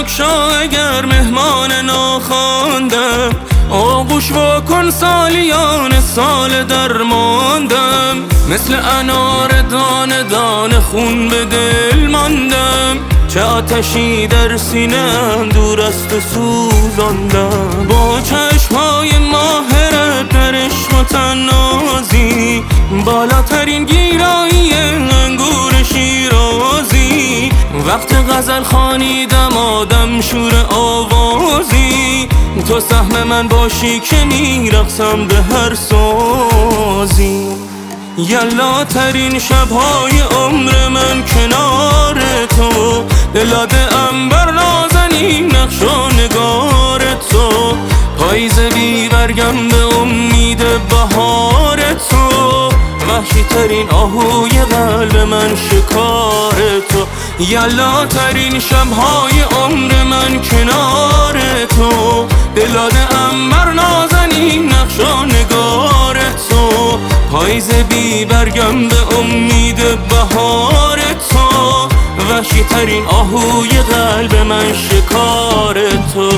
بگشا اگر مهمان ناخواندم، آغوش واکن سالیان سال درماندم. مثل انار دانه دانه خون به دل ماندم، چه آتشی در سینم دور است و سوزاندم. با چشمهای ماهرت در عشق و طنازی، بالاترین گیرایی انگور شیرازی. وقت غزل خوانیدم آدم شور آوازی، تو سهم من باشی که میرقصم به هر سازی. یلا ترین شبهای عمر من کنار تو، دلاد عنبر نازنین نقش و نگار تو. پاییز بی برگم به امید بهار تو، وحشی ترین آهوی قلب من شکار تو. یلا ترین شبهای عمر من کنار تو، دلاد عنبر نازنین نقش و نگار تو. پاییز بی برگم به امید بهار تو، وحشی ترین آهوی قلب من شکار تو.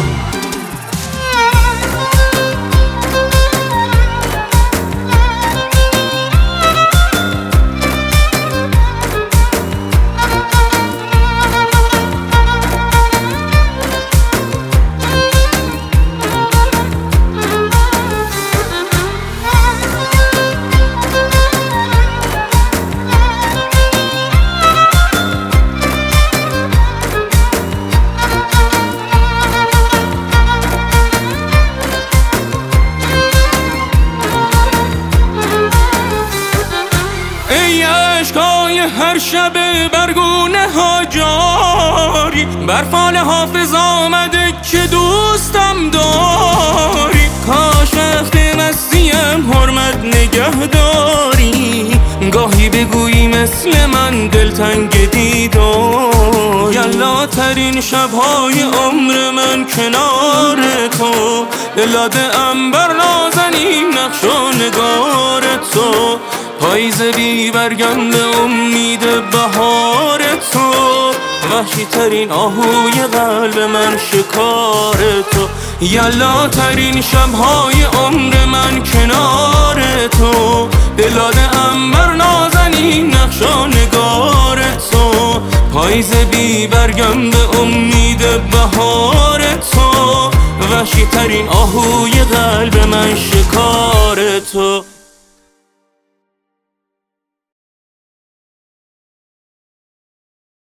اشکای هر شب برگونه ها جاری، برفان حافظ آمده که دوستم داری. کاش وقت مستیم حرمت نگه داری، گاهی بگویی مثل من دلتنگ دیداری. یلا ترین شبهای عمر من کنار تو، دلاد عنبر نازنین نقش و نگار تو. پاییز بی برگم به امید بهار تو، وحشی ترین آهوی قلب من شکار تو. یلا ترین شبهای عمر من کنار تو، دلاد عنبر نازنین نقش و نگار تو. پاییز بی برگم به امید بهار تو، وحشی ترین آهوی قلب من شکار تو.